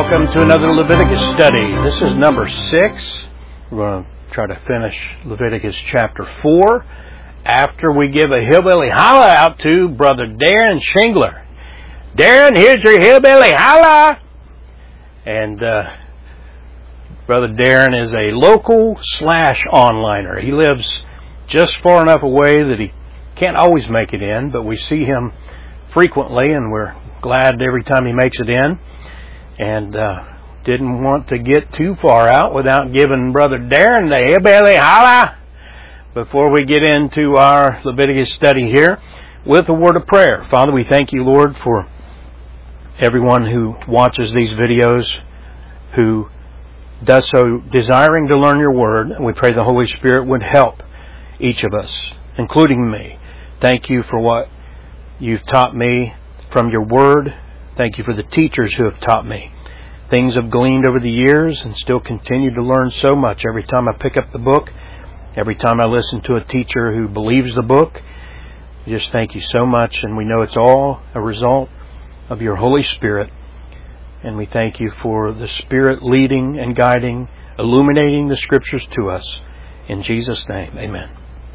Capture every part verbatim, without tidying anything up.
welcome to another Leviticus study. This is number six. We're going to try to finish Leviticus chapter four after we give a hillbilly holla out to Brother Darren Shingler. Darren, here's your hillbilly holla! And uh, Brother Darren is a local slash onliner. He lives just far enough away that he can't always make it in, but we see him frequently, and we're glad every time he makes it in. And uh, didn't want to get too far out without giving Brother Darren the hillbilly holla before we get into our Leviticus study here with a word of prayer. Father, we thank you, Lord, for everyone who watches these videos, who does so desiring to learn your word. And we pray the Holy Spirit would help each of us, including me. Thank you for what you've taught me from your word. Thank you for the teachers who have taught me. Things I've gleaned over the years and still continue to learn so much every time I pick up the book, every time I listen to a teacher who believes the book. We just thank you so much, and we know it's all a result of your Holy Spirit. And we thank you for the Spirit leading and guiding, illuminating the Scriptures to us. In Jesus' name, amen.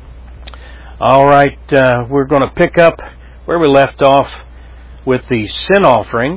All right, uh, we're going to pick up where we left off with the sin offering,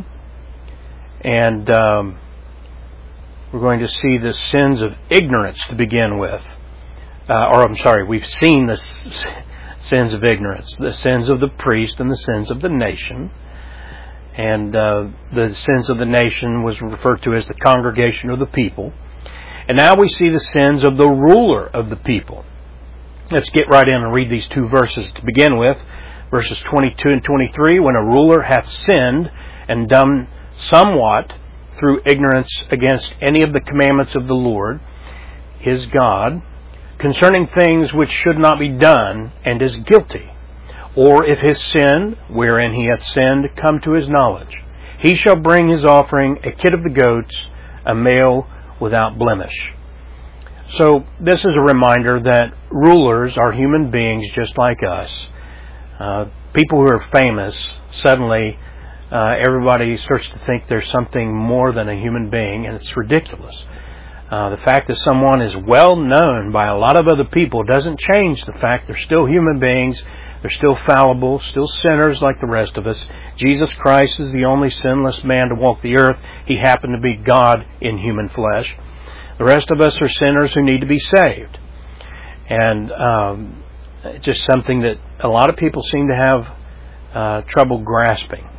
and um, we're going to see the sins of ignorance to begin with. Uh, or I'm sorry, we've seen the s- sins of ignorance, the sins of the priest and the sins of the nation. And uh, the sins of the nation was referred to as the congregation of the people. And now we see the sins of the ruler of the people. Let's get right in and read these two verses to begin with. Verses twenty-two and twenty-three, when a ruler hath sinned and done somewhat through ignorance against any of the commandments of the Lord, his God, concerning things which should not be done, and is guilty, or if his sin, wherein he hath sinned, come to his knowledge, he shall bring his offering, a kid of the goats, a male without blemish. So this is a reminder that rulers are human beings just like us. Uh, people who are famous, suddenly uh, everybody starts to think there's something more than a human being, and it's ridiculous. Uh, the fact that someone is well known by a lot of other people doesn't change the fact they're still human beings, they're still fallible, still sinners like the rest of us. Jesus Christ is the only sinless man to walk the earth. He happened to be God in human flesh. The rest of us are sinners who need to be saved. And um, it's just something that a lot of people seem to have uh, trouble grasping.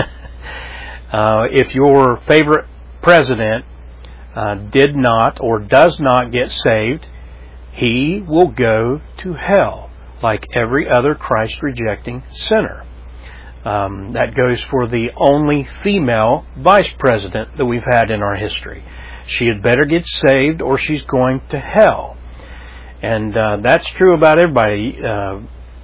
uh, if your favorite president uh, did not or does not get saved, he will go to hell like every other Christ-rejecting sinner. Um, that goes for the only female vice president that we've had in our history. She had better get saved or she's going to hell. And uh, that's true about everybody. Uh,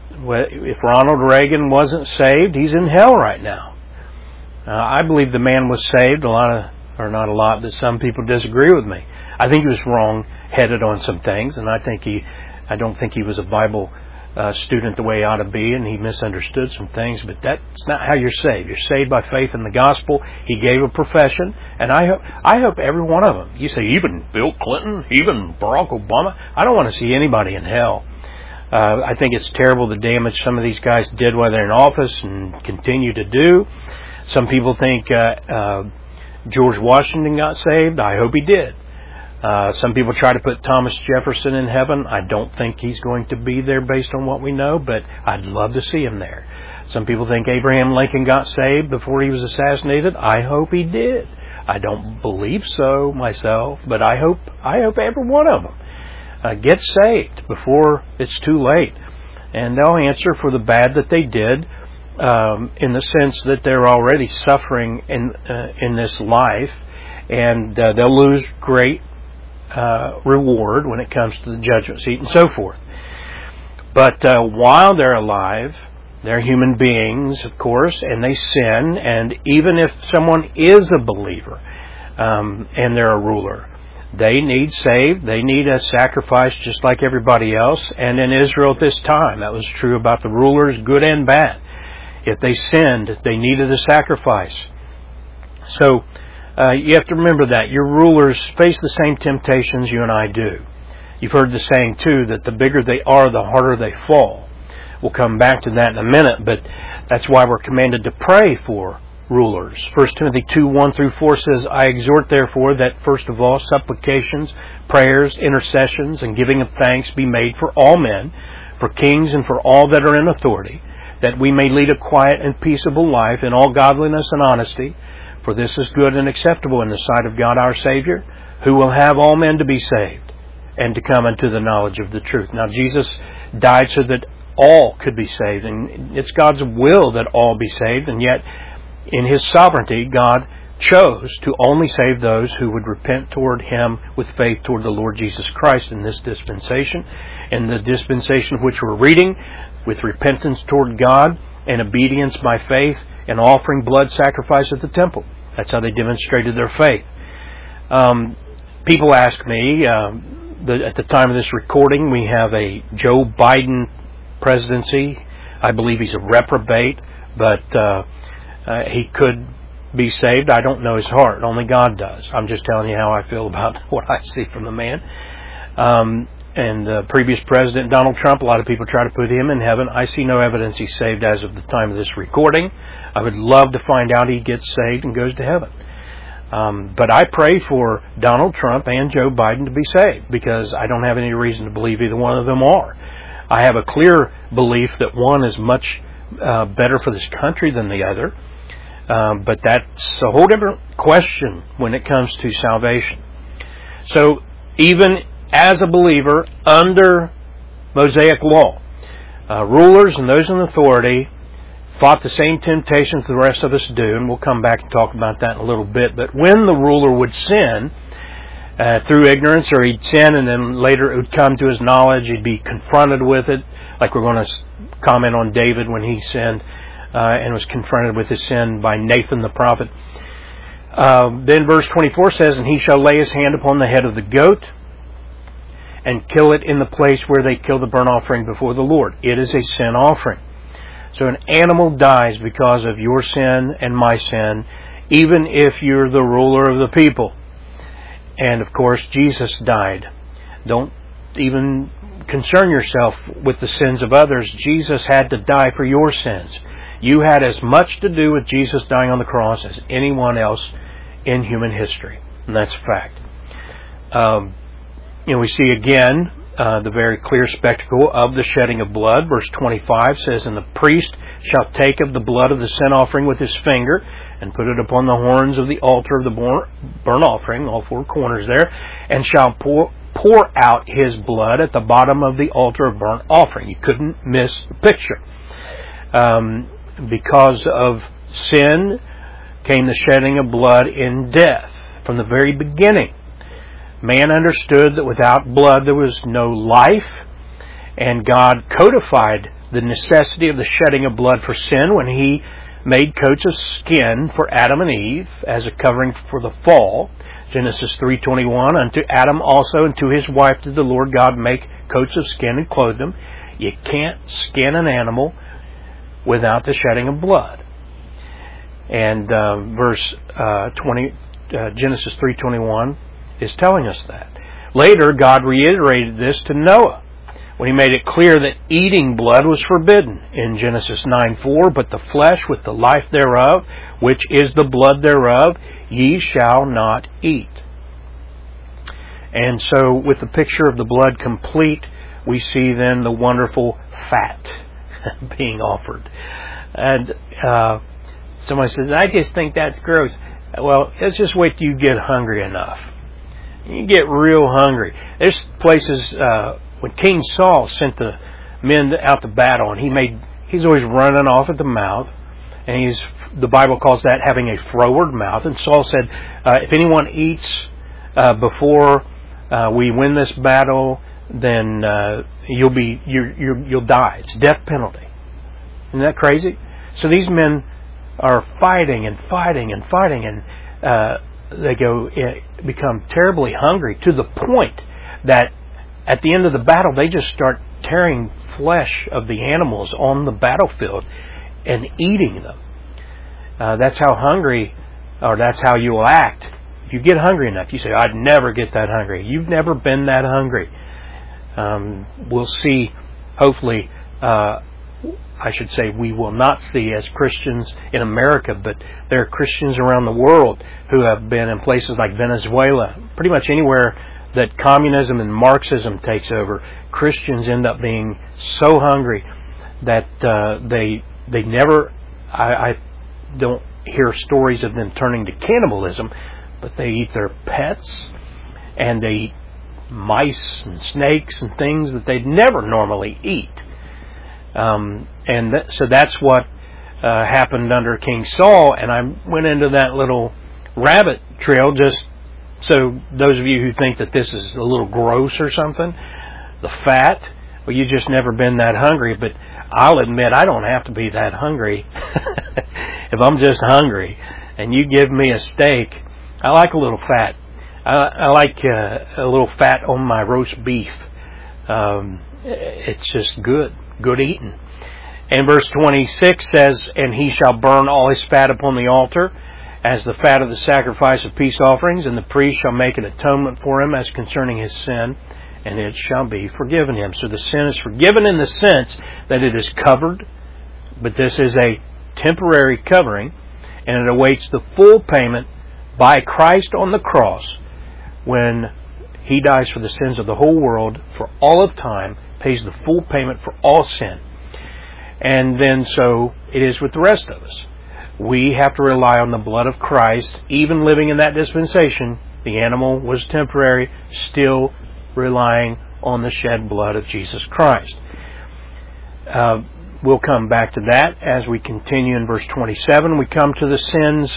if Ronald Reagan wasn't saved, he's in hell right now. Uh, I believe the man was saved. A lot of, or not a lot, but some people disagree with me. I think he was wrong-headed on some things, and I think he, I don't think he was a Bible uh, student the way he ought to be, and he misunderstood some things. But that's not how you're saved. You're saved by faith in the gospel. He gave a profession, and I hope, I hope every one of them. You say even Bill Clinton, even Barack Obama. I don't want to see anybody in hell. Uh, I think it's terrible the damage some of these guys did while they're in office and continue to do. Some people think uh, uh, George Washington got saved. I hope he did. Uh, some people try to put Thomas Jefferson in heaven. I don't think he's going to be there based on what we know, but I'd love to see him there. Some people think Abraham Lincoln got saved before he was assassinated. I hope he did. I don't believe so myself, but I hope I hope every one of them uh, gets saved before it's too late. And they'll answer for the bad that they did, um, in the sense that they're already suffering in uh, in this life, and uh, they'll lose great Uh, reward when it comes to the judgment seat and so forth. But uh, while they're alive, they're human beings, of course, and they sin. And even if someone is a believer um, and they're a ruler, they need saved. They need a sacrifice just like everybody else. And in Israel at this time, that was true about the rulers, good and bad. If they sinned, they needed a sacrifice. So Uh, you have to remember that. Your rulers face the same temptations you and I do. You've heard the saying, too, that the bigger they are, the harder they fall. We'll come back to that in a minute, but that's why we're commanded to pray for rulers. First Timothy two, one through four says, I exhort therefore that first of all supplications, prayers, intercessions, and giving of thanks be made for all men, for kings and for all that are in authority, that we may lead a quiet and peaceable life in all godliness and honesty. For this is good and acceptable in the sight of God our Savior, who will have all men to be saved and to come unto the knowledge of the truth. Now Jesus died so that all could be saved, and it's God's will that all be saved, and yet in His sovereignty, God chose to only save those who would repent toward Him with faith toward the Lord Jesus Christ in this dispensation. In the dispensation of which we're reading, with repentance toward God and obedience by faith and offering blood sacrifice at the temple. That's how they demonstrated their faith. Um, people ask me, uh, the, at the time of this recording, we have a Joe Biden presidency. I believe he's a reprobate, but uh, uh, he could be saved. I don't know his heart. Only God does. I'm just telling you how I feel about what I see from the man. Um, and the previous president, Donald Trump, a lot of people try to put him in heaven. I see no evidence he's saved as of the time of this recording. I would love to find out he gets saved and goes to heaven. Um, but I pray for Donald Trump and Joe Biden to be saved, because I don't have any reason to believe either one of them are. I have a clear belief that one is much uh, better for this country than the other. Um, but that's a whole different question when it comes to salvation. So even as a believer under Mosaic law, uh, rulers and those in authority fought the same temptations the rest of us do, and we'll come back and talk about that in a little bit. But when the ruler would sin uh, through ignorance, or he'd sin and then later it would come to his knowledge, he'd be confronted with it, like we're going to comment on David when he sinned uh, and was confronted with his sin by Nathan the prophet. Uh, then verse twenty-four says, and he shall lay his hand upon the head of the goat and kill it in the place where they kill the burnt offering before the Lord. It is a sin offering. So an animal dies because of your sin and my sin, even if you're the ruler of the people. And of course, Jesus died. Don't even concern yourself with the sins of others. Jesus had to die for your sins. You had as much to do with Jesus dying on the cross as anyone else in human history. And that's a fact. Um, you know, we see again uh, the very clear spectacle of the shedding of blood. Verse twenty-five says, and the priest shall take of the blood of the sin offering with his finger and put it upon the horns of the altar of the burnt offering, all four corners there, and shall pour, pour out his blood at the bottom of the altar of burnt offering. You couldn't miss the picture. Um, because of sin came the shedding of blood in death. From the very beginning, man understood that without blood there was no life, and God codified the necessity of the shedding of blood for sin when He made coats of skin for Adam and Eve as a covering for the fall. Genesis three twenty-one, unto Adam also and to his wife did the Lord God make coats of skin and clothe them. You can't skin an animal without the shedding of blood. And uh, verse uh, twenty, uh, Genesis three twenty-one is telling us that. Later, God reiterated this to Noah when He made it clear that eating blood was forbidden in Genesis nine four, but the flesh with the life thereof, which is the blood thereof, ye shall not eat. And so, with the picture of the blood complete, we see then the wonderful fat being offered. And uh, somebody says, I just think that's gross. Well, let's just wait till you get hungry enough. You get real hungry. There's places, uh, when King Saul sent the men out to battle, and he made, he's always running off at the mouth, and he's, the Bible calls that having a froward mouth. And Saul said, uh, if anyone eats uh, before uh, we win this battle, then uh, you'll be you you you'll die. It's death penalty. Isn't that crazy? So these men are fighting and fighting and fighting, and uh, they go uh, become terribly hungry to the point that at the end of the battle they just start tearing flesh of the animals on the battlefield and eating them. Uh, that's how hungry or that's how you will act. If you get hungry enough, you say, I'd never get that hungry. You've never been that hungry. Um, we'll see, hopefully, uh, I should say we will not see as Christians in America, but there are Christians around the world who have been in places like Venezuela, pretty much anywhere that communism and Marxism takes over. Christians end up being so hungry that uh, they they never, I, I don't hear stories of them turning to cannibalism, but they eat their pets, and they eat mice and snakes and things that they'd never normally eat. Um, and th- so that's what uh, happened under King Saul, and I went into that little rabbit trail just so those of you who think that this is a little gross or something, the fat, well, you've just never been that hungry, but I'll admit I don't have to be that hungry. If I'm just hungry and you give me a steak, I like a little fat. I, I like uh, a little fat on my roast beef. Um, it's just good. Good eating. And verse twenty-six says, and he shall burn all his fat upon the altar as the fat of the sacrifice of peace offerings, and the priest shall make an atonement for him as concerning his sin, and it shall be forgiven him. So the sin is forgiven in the sense that it is covered, but this is a temporary covering, and it awaits the full payment by Christ on the cross when he dies for the sins of the whole world for all of time, pays the full payment for all sin. And then so it is with the rest of us. We have to rely on the blood of Christ. Even living in that dispensation, the animal was temporary, still relying on the shed blood of Jesus Christ. Uh, we'll come back to that as we continue in verse twenty-seven. We come to the sins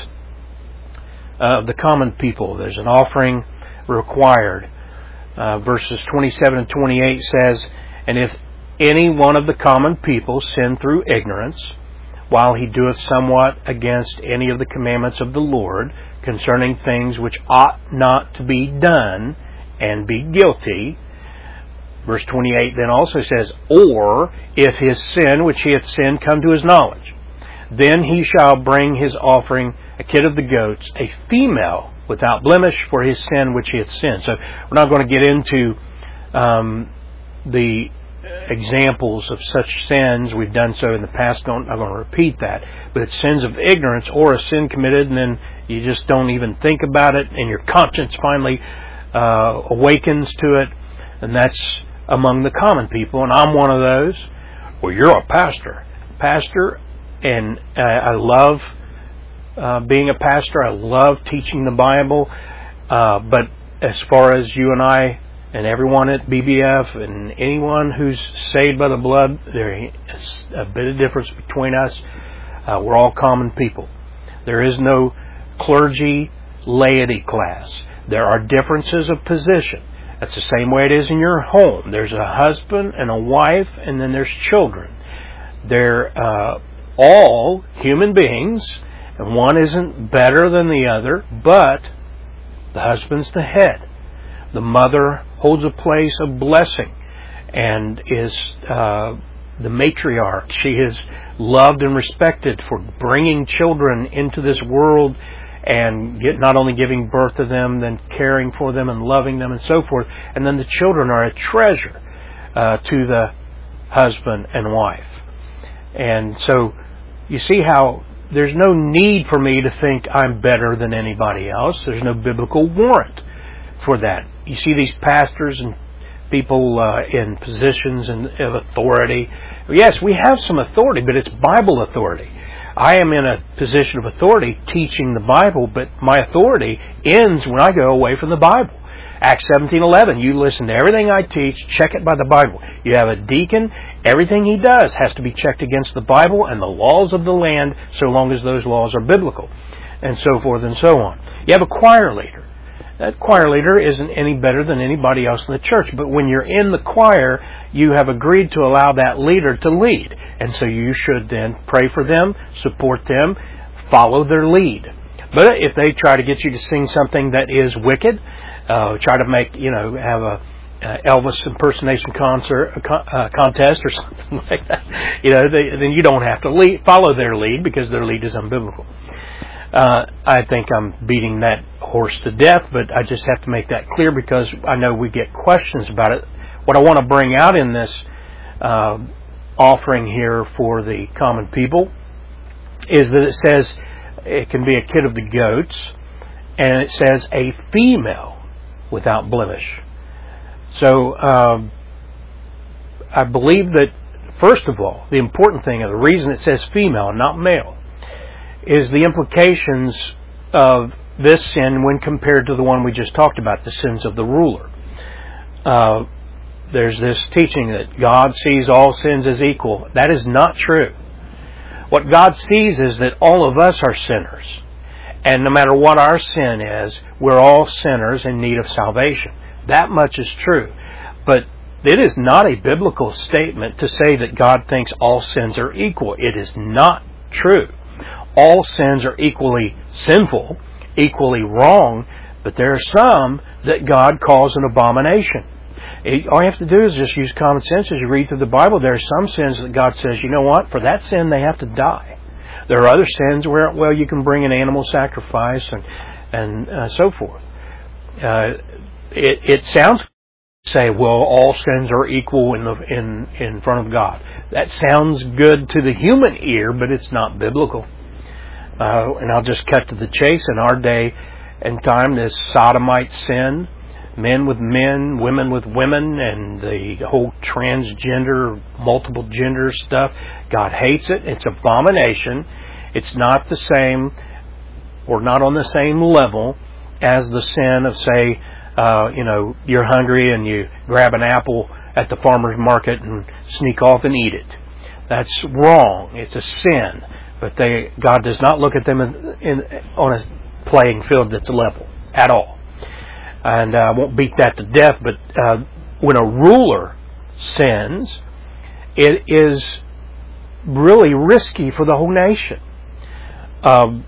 of the common people. There's an offering required. Uh, verses twenty-seven and twenty-eight says, and if any one of the common people sin through ignorance, while he doeth somewhat against any of the commandments of the Lord, concerning things which ought not to be done, and be guilty. Verse twenty-eight then also says, or if his sin which he hath sinned come to his knowledge, then he shall bring his offering, a kid of the goats, a female without blemish, for his sin which he hath sinned. So we're not going to get into um, the examples of such sins. We've done so in the past. Don't, I'm going to repeat that. But it's sins of ignorance or a sin committed and then you just don't even think about it and your conscience finally uh, awakens to it. And that's among the common people. And I'm one of those. Well, you're a pastor. Pastor, and uh, I love uh, being a pastor. I love teaching the Bible. Uh, but as far as you and I and everyone at B B F and anyone who's saved by the blood, there is a bit of difference between us. Uh, we're all common people. There is no clergy laity class. There are differences of position. That's the same way it is in your home. There's a husband and a wife, and then there's children. They're uh, all human beings, and one isn't better than the other, but the husband's the head. The mother holds a place of blessing and is uh, the matriarch. She is loved and respected for bringing children into this world and get, not only giving birth to them, then caring for them and loving them and so forth. And then the children are a treasure uh, to the husband and wife. And so you see how there's no need for me to think I'm better than anybody else. There's no biblical warrant for that. You see these pastors and people uh, in positions of authority. Yes, we have some authority, but it's Bible authority. I am in a position of authority teaching the Bible, but my authority ends when I go away from the Bible. Acts seventeen eleven, you listen to everything I teach, check it by the Bible. You have a deacon, everything he does has to be checked against the Bible and the laws of the land, so long as those laws are biblical, and so forth and so on. You have a choir leader. That choir leader isn't any better than anybody else in the church. But when you're in the choir, you have agreed to allow that leader to lead. And so you should then pray for them, support them, follow their lead. But if they try to get you to sing something that is wicked, uh, try to make, you know, have a uh, Elvis impersonation concert uh, contest or something like that, you know, they, then you don't have to lead, follow their lead because their lead is unbiblical. Uh, I think I'm beating that horse to death, but I just have to make that clear because I know we get questions about it. What I want to bring out in this uh, offering here for the common people is that it says it can be a kid of the goats, and it says a female without blemish. So um, I believe that, first of all, the important thing, and the reason it says female and not male, is the implications of this sin when compared to the one we just talked about, the sins of the ruler. Uh, there's this teaching that God sees all sins as equal. That is not true. What God sees is that all of us are sinners. And no matter what our sin is, we're all sinners in need of salvation. That much is true. But it is not a biblical statement to say that God thinks all sins are equal. It is not true. All sins are equally sinful, equally wrong, but there are some that God calls an abomination. It, all you have to do is just use common sense as you read through the Bible. There are some sins that God says, you know what, for that sin they have to die. There are other sins where, well, you can bring an animal sacrifice and and uh, so forth. Uh, it, it sounds say, well, all sins are equal in the in in front of God. That sounds good to the human ear, but it's not biblical. Uh, and I'll just cut to the chase. In our day and time, this sodomite sin, men with men, women with women, and the whole transgender, multiple gender stuff, God hates it. It's abomination. It's not the same, or not on the same level as the sin of, say, uh, you know, you're hungry and you grab an apple at the farmer's market and sneak off and eat it. That's wrong. It's a sin. But they, God does not look at them in, in, on a playing field that's level at all. And I won't beat that to death, but uh, when a ruler sins, it is really risky for the whole nation. Um,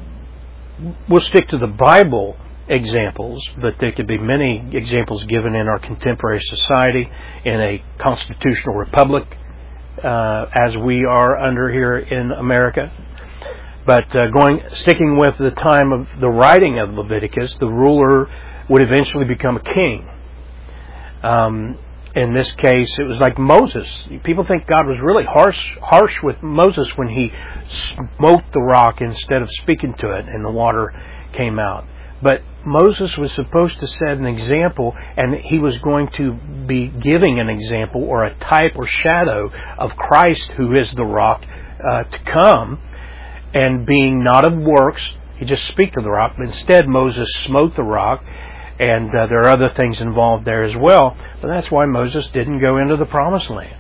we'll stick to the Bible examples, but there could be many examples given in our contemporary society, in a constitutional republic, Uh, as we are under here in America. But uh, going, sticking with the time of the writing of Leviticus, the ruler would eventually become a king. Um, in this case, it was like Moses. People think God was really harsh, harsh with Moses when he smote the rock instead of speaking to it, and the water came out. But Moses was supposed to set an example, and he was going to be giving an example or a type or shadow of Christ, who is the rock, uh, to come, and being not of works, he just speak to the rock, but instead Moses smote the rock, and uh, there are other things involved there as well, but that's why Moses didn't go into the promised land.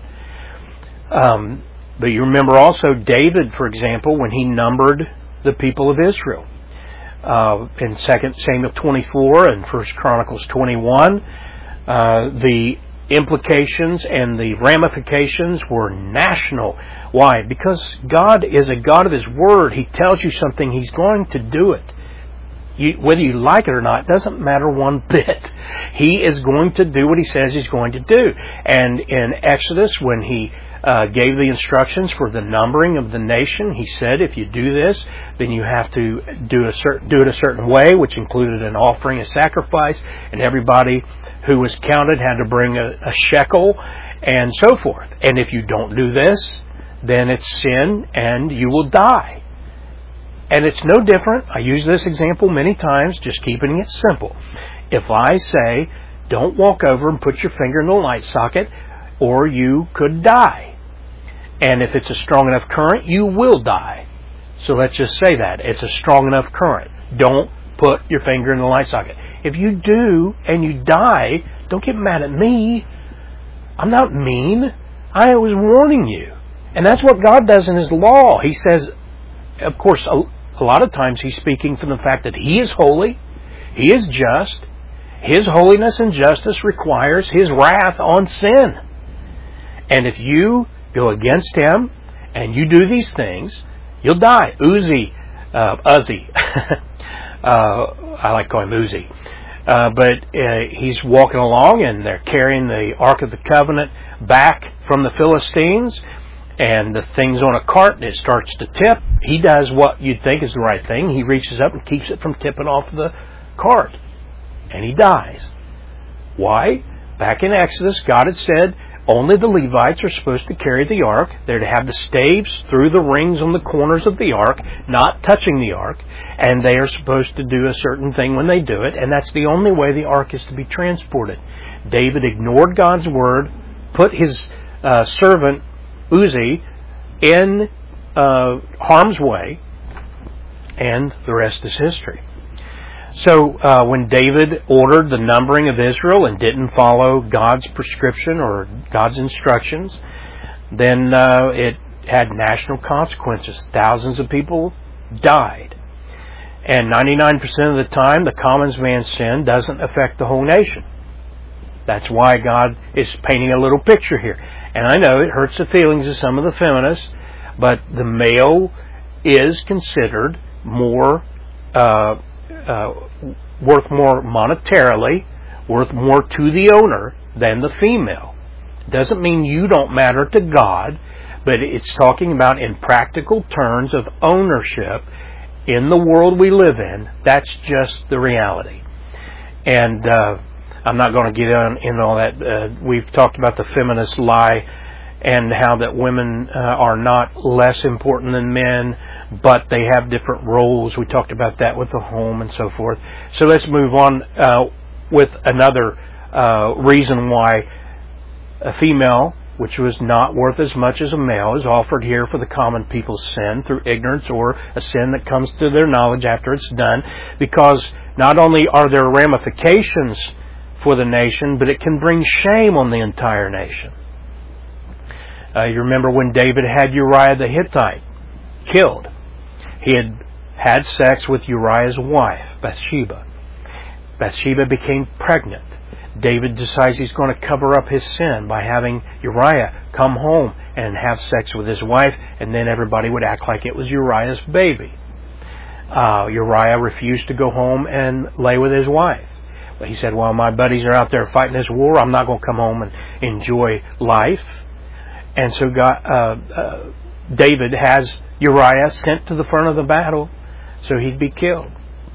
Um, but you remember also David, for example, when he numbered the people of Israel. Uh, in Second Samuel twenty-four and First Chronicles twenty-one, uh, the implications and the ramifications were national. Why? Because God is a God of His Word. He tells you something, He's going to do it. You, whether you like it or not, doesn't matter one bit. He is going to do what He says He's going to do. And in Exodus, when He Uh, gave the instructions for the numbering of the nation, He said, if you do this, then you have to do a certain, do it a certain way, which included an offering, a sacrifice, and everybody who was counted had to bring a, a shekel, and so forth. And if you don't do this, then it's sin, and you will die. And it's no different. I use this example many times, just keeping it simple. If I say, don't walk over and put your finger in the light socket, or you could die. And if it's a strong enough current, you will die. So let's just say that. It's a strong enough current. Don't put your finger in the light socket. If you do and you die, don't get mad at me. I'm not mean. I was warning you. And that's what God does in His law. He says, of course, a, a lot of times He's speaking from the fact that He is holy, He is just. His holiness and justice requires His wrath on sin. And if you go against Him and you do these things, you'll die. Uzi, uh, Uzi. uh, I like calling him Uzi. Uh, but uh, he's walking along, and they're carrying the Ark of the Covenant back from the Philistines. and the thing's on a cart and it starts to tip, he does what you'd think is the right thing. He reaches up and keeps it from tipping off the cart. And he dies. Why? Back in Exodus, God had said only the Levites are supposed to carry the ark. They're to have the staves through the rings on the corners of the ark, not touching the ark. And they are supposed to do a certain thing when they do it. And that's the only way the ark is to be transported. David ignored God's word, put his uh, servant Uzi in uh, harm's way, and the rest is history. So uh, when David ordered the numbering of Israel and didn't follow God's prescription or God's instructions, then uh, it had national consequences. Thousands of people died. And ninety-nine percent of the time, the common man's sin doesn't affect the whole nation. That's why God is painting a little picture here. And I know it hurts the feelings of some of the feminists, but the male is considered more uh, uh, worth more monetarily, worth more to the owner than the female. Doesn't mean you don't matter to God, but it's talking about in practical terms of ownership in the world we live in. That's just the reality. And uh, I'm not going to get on in all that. Uh, we've talked about the feminist lie and how that women uh, are not less important than men, but they have different roles. We talked about that with the home and so forth. So let's move on uh, with another uh, reason why a female, which was not worth as much as a male, is offered here for the common people's sin through ignorance or a sin that comes to their knowledge after it's done, because not only are there ramifications for the nation, but it can bring shame on the entire nation. Uh, you remember when David had Uriah the Hittite killed. He had had sex with Uriah's wife, Bathsheba. Bathsheba became pregnant. David decides he's going to cover up his sin by having Uriah come home and have sex with his wife, and then everybody would act like it was Uriah's baby. Uh, Uriah refused to go home and lay with his wife. He said, well, my buddies are out there fighting this war. I'm not going to come home and enjoy life. And so God, uh, uh, David has Uriah sent to the front of the battle so he'd be killed.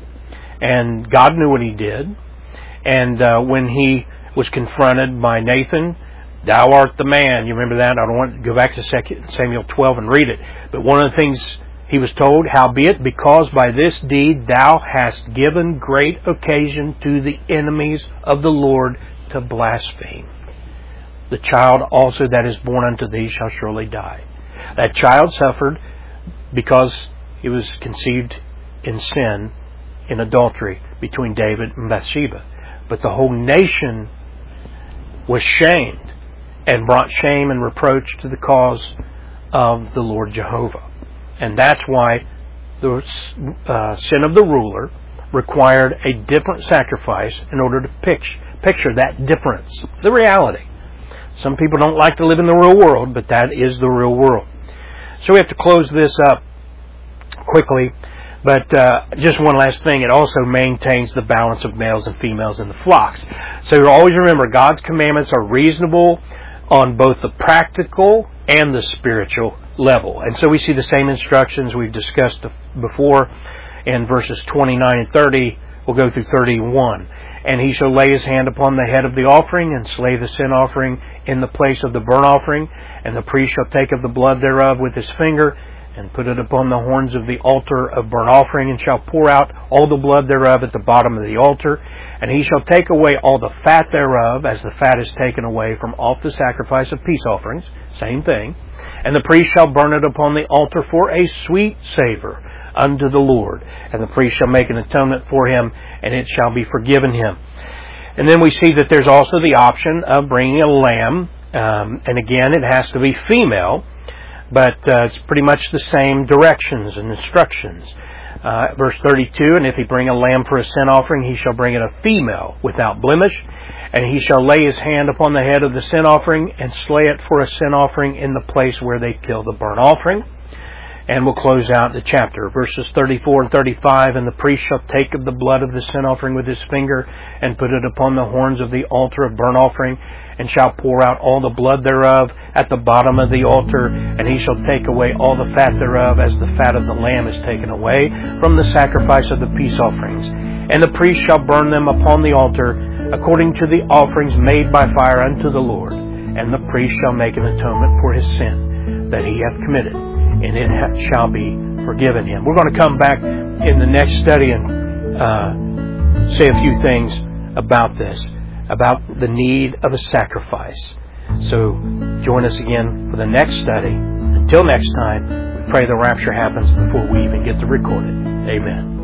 And God knew what he did. And uh, when he was confronted by Nathan, thou art the man. You remember that? I don't want to go back to Second Samuel twelve and read it. But one of the things he was told, howbeit, because by this deed thou hast given great occasion to the enemies of the Lord to blaspheme. The child also that is born unto thee shall surely die. That child suffered because he was conceived in sin, in adultery between David and Bathsheba. But the whole nation was shamed and brought shame and reproach to the cause of the Lord Jehovah. And that's why the uh, sin of the ruler required a different sacrifice in order to picture, picture that difference, the reality. Some people don't like to live in the real world, but that is the real world. So we have to close this up quickly. But uh, just one last thing, it also maintains the balance of males and females in the flocks. So always remember, God's commandments are reasonable on both the practical and the spiritual level. And so we see the same instructions we've discussed before in verses twenty-nine and thirty. We'll go through thirty-one. And he shall lay his hand upon the head of the offering and slay the sin offering in the place of the burnt offering. And the priest shall take of the blood thereof with his finger and put it upon the horns of the altar of burnt offering, and shall pour out all the blood thereof at the bottom of the altar. And he shall take away all the fat thereof, as the fat is taken away from off the sacrifice of peace offerings. Same thing. And the priest shall burn it upon the altar for a sweet savor unto the Lord. And the priest shall make an atonement for him, and it shall be forgiven him. And then we see that there's also the option of bringing a lamb. Um, and again, it has to be female. But uh, it's pretty much the same directions and instructions. Uh, verse thirty-two, and if he bring a lamb for a sin offering, he shall bring it a female without blemish. And he shall lay his hand upon the head of the sin offering and slay it for a sin offering in the place where they kill the burnt offering. And we'll close out the chapter. Verses thirty-four and thirty-five, and the priest shall take of the blood of the sin offering with his finger, and put it upon the horns of the altar of burnt offering, and shall pour out all the blood thereof at the bottom of the altar, and he shall take away all the fat thereof, as the fat of the lamb is taken away from the sacrifice of the peace offerings. And the priest shall burn them upon the altar, according to the offerings made by fire unto the Lord. And the priest shall make an atonement for his sin that he hath committed, and it shall be forgiven him. We're going to come back in the next study and uh, say a few things about this, about the need of a sacrifice. So join us again for the next study. Until next time, we pray the rapture happens before we even get to record it. Amen.